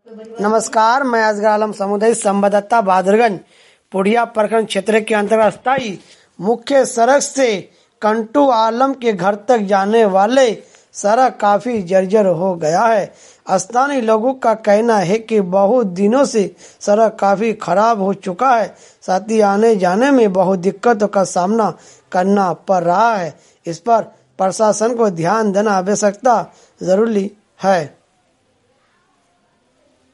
नमस्कार, मैं असगर आलम सामुदायिक संवाददाता बहादुरगंज पुड़िया प्रखंड क्षेत्र के अंतर्गत स्थायी मुख्य सड़क से कंटू आलम के घर तक जाने वाले सड़क काफी जर्जर हो गया है। स्थानीय लोगों का कहना है कि बहुत दिनों से सड़क काफी खराब हो चुका है, साथ ही आने जाने में बहुत दिक्कतों का सामना करना पड़ रहा है। इस पर प्रशासन को ध्यान देना आवश्यकता जरूरी है।